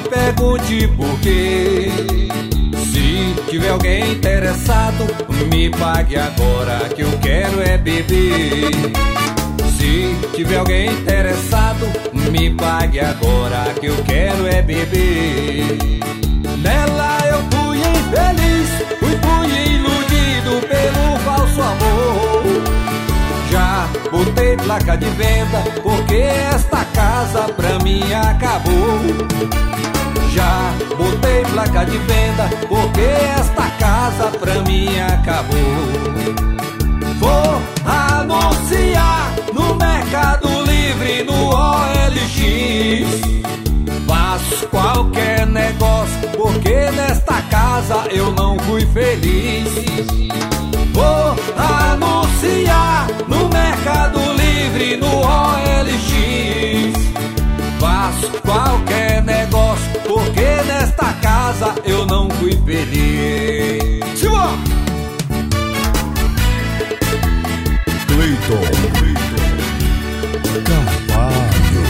pergunte por quê. Se tiver alguém interessado, me pague agora que eu quero é beber. Se tiver alguém interessado, me pague agora que eu quero é beber. Nela eu fui infeliz, fui iludido pelo falso amor. Já botei placa de venda porque esta casa pra mim acabou. Já botei placa de venda porque esta casa pra mim acabou. Vou anunciar no Mercado Livre, no OLX. Faço qualquer negócio porque nesta casa eu não fui feliz. Vou anunciar no Mercado Livre, no OLX. Faço qualquer negócio porque nesta casa eu não fui feliz. Simão! Cleiton Carvalho.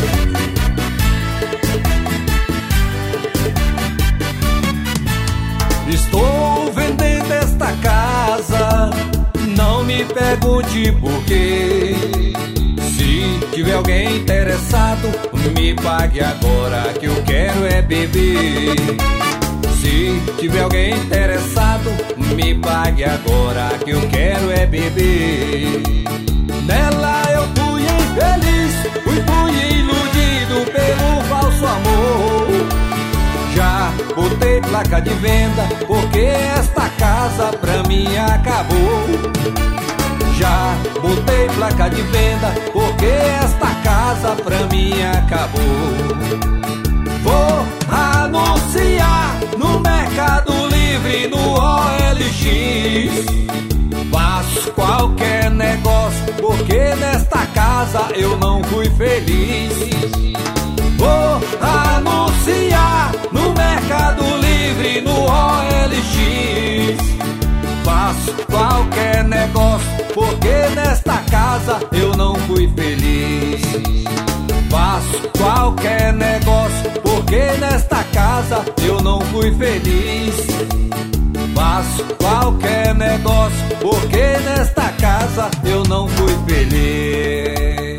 Estou vendendo esta casa, não me pergunte por quê. Se tiver alguém interessado, me pague agora que eu quero é beber. Se tiver alguém interessado, me pague agora que eu quero é beber. Nela eu fui infeliz, fui iludido pelo falso amor. Já botei placa de venda porque esta casa pra mim acabou. Já botei placa de venda porque esta casa pra mim acabou. Vou anunciar no Mercado Livre, no OLX. Faço qualquer negócio porque nesta casa eu não fui feliz. Vou anunciar no Mercado Livre, no OLX. Faço qualquer negócio porque nesta casa eu não fui feliz. Faço qualquer negócio porque nesta casa eu não fui feliz. Faço qualquer negócio porque nesta casa eu não fui feliz.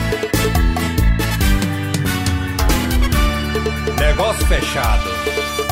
Negócio fechado.